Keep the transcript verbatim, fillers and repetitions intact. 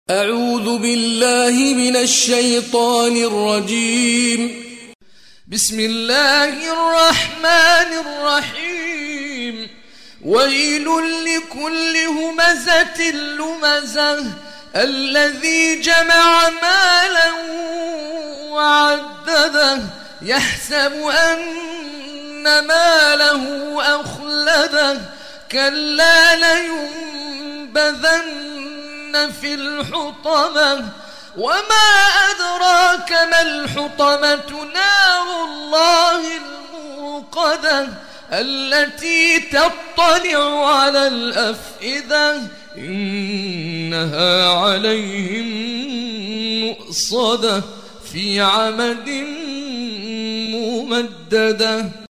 أعوذ بالله من الشيطان الرجيم. بسم الله الرحمن الرحيم. ويل لكل همزة لمزة الذي جمع مالا وعدده يحسب أن ماله أخلده كلا لينبذن في الحطمة وما أدراك ما الحطمة نار الله الموقدة التي تطلع على الأفئدة إنها عليهم مؤصدة في عمد ممددة.